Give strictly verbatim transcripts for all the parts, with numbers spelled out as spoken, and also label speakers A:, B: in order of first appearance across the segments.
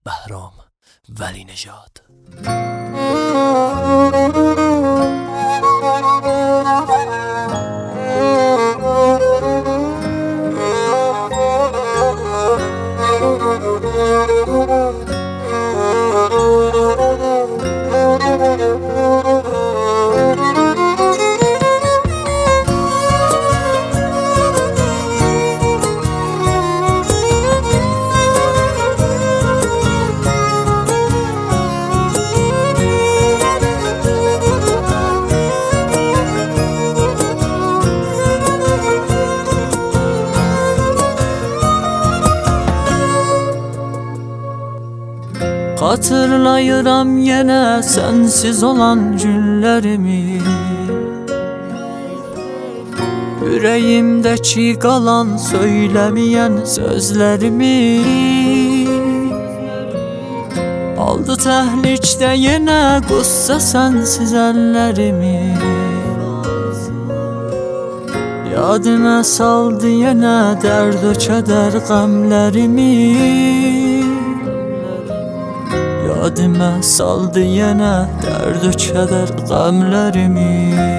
A: Bəhram Vəli Nejad.
B: Hatırlayıram yenə sensiz olan günlərimi, ürəyimdəki qalan söyləməyən sözlərimi. Aldı təhlikdə yenə qüssə sensiz əllərimi, yadımə saldı yenə dərd o kədər qəmlərimi. Yadımə saldı yenə dərd o kədər qəmlərimi.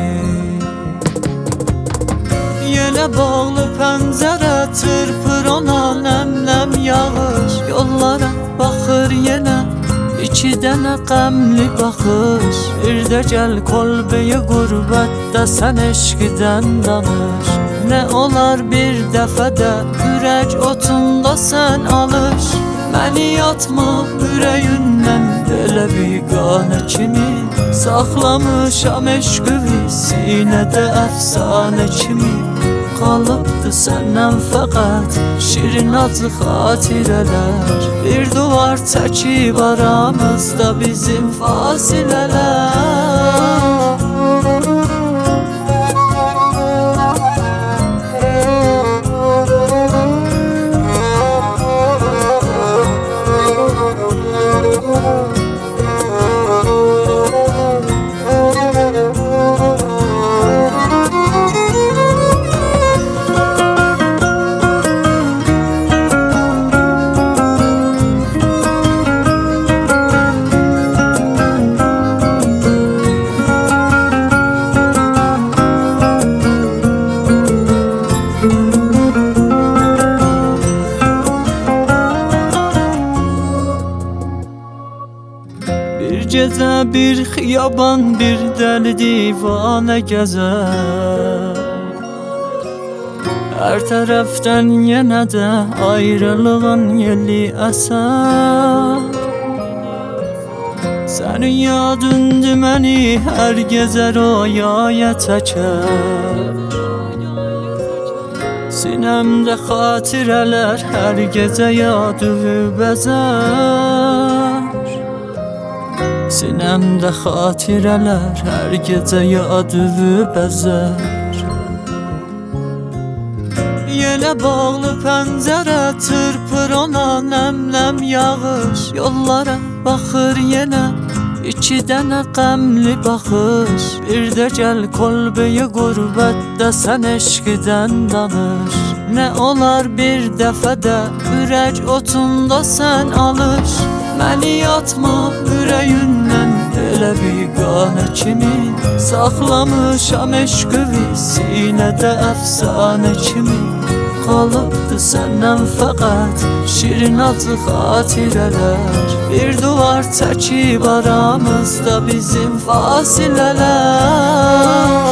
B: Yenə bağlı pəncərə çırpır ona nəm-nəm yağış, yollara baxır yenə iki dənə qəmli baxış. Bir də gəl kolbeyi qürbətdə sən eşqidən danış. Nə olar bir dəfədə ürək otunda sən alış. Məni yatma ürəyindən elə biganə kimi, saxlamışam eşqimi sinədə əfsanə kimi. Qalıbdı səndən fəqət şirin acı xatirələr, bir duvar çəkib aramızda bizim fasilələr. Bir gecə bir xiyaban bir dəli divanə gəzər, hər tərəfdən yenə də ayrılığın yeli əsər. Sənin yadındır məni hər gecə rüyaya çəkər, sinəmdə xatirələr hər gecə yadığı bəzər. Sinəmdə xatirələr hər gecə yadığı bəzər. Yenə bağlı pəncərə çırpır ona nəm-nəm yağış, yollara baxır yenə iki dənə qəmli baxış. Bir də gəl kolbeyi qürbətdə sən eşqidən danış. Nə olar bir dəfədə ürək otunda sən alış. Məni yatma ürəyindən elə biganə kimi, saxlamışam eşqimi sinədə əfsanə kimi. Qalıbdı səndən fəqət şirin acı xatirələr, bir duvar çəkib aramızda bizim fasilələr.